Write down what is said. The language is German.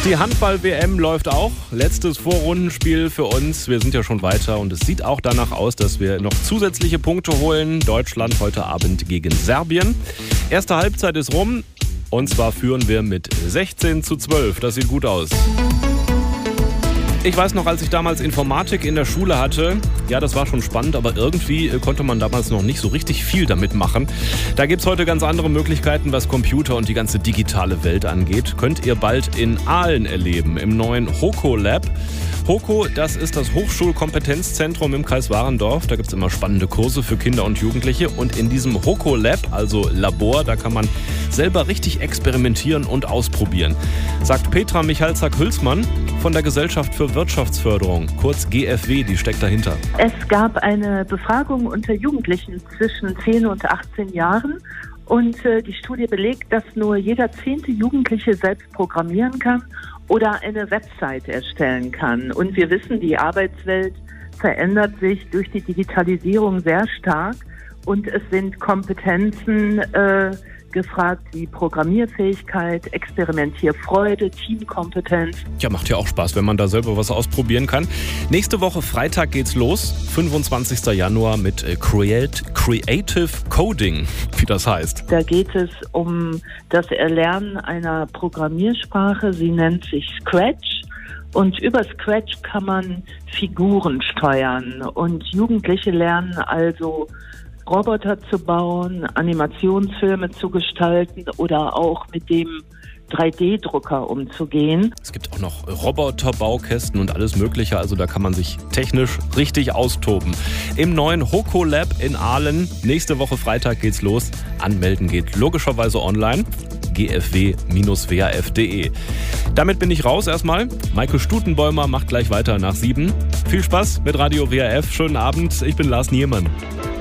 Die Handball-WM läuft auch. Letztes Vorrundenspiel für uns. Wir sind ja schon weiter und es sieht auch danach aus, dass wir noch zusätzliche Punkte holen. Deutschland heute Abend gegen Serbien. Erste Halbzeit ist rum und zwar führen wir mit 16:12. Das sieht gut aus. Ich weiß noch, als ich damals Informatik in der Schule hatte, ja, das war schon spannend, aber irgendwie konnte man damals noch nicht so richtig viel damit machen. Da gibt's heute ganz andere Möglichkeiten, was Computer und die ganze digitale Welt angeht. Könnt ihr bald in Aalen erleben, im neuen HOKO Lab. HOKO, das ist das Hochschulkompetenzzentrum im Kreis Warendorf. Da gibt's immer spannende Kurse für Kinder und Jugendliche. Und in diesem HOKO Lab, also Labor, da kann man selber richtig experimentieren und ausprobieren. Sagt Petra Michalzack-Hülsmann von der Gesellschaft für Wirtschaftsförderung, kurz GfW, die steckt dahinter. Es gab eine Befragung unter Jugendlichen zwischen 10 und 18 Jahren und die Studie belegt, dass nur jeder 10. Jugendliche selbst programmieren kann oder eine Website erstellen kann. Und wir wissen, die Arbeitswelt verändert sich durch die Digitalisierung sehr stark und es sind Kompetenzen gefragt wie Programmierfähigkeit, Experimentierfreude, Teamkompetenz. Ja, macht ja auch Spaß, wenn man da selber was ausprobieren kann. Nächste Woche Freitag geht's los, 25. Januar mit Creative Coding, wie das heißt. Da geht es um das Erlernen einer Programmiersprache, sie nennt sich Scratch. Und über Scratch kann man Figuren steuern und Jugendliche lernen also Roboter zu bauen, Animationsfilme zu gestalten oder auch mit dem 3D-Drucker umzugehen. Es gibt auch noch Roboterbaukästen und alles Mögliche, also da kann man sich technisch richtig austoben. Im neuen HOKO Lab in Aalen, nächste Woche Freitag geht's los. Anmelden geht logischerweise online, gfw-waf.de. Damit bin ich raus erstmal. Maike Stutenbäumer macht gleich weiter nach 7. Viel Spaß mit Radio WAF, schönen Abend, ich bin Lars Niemann.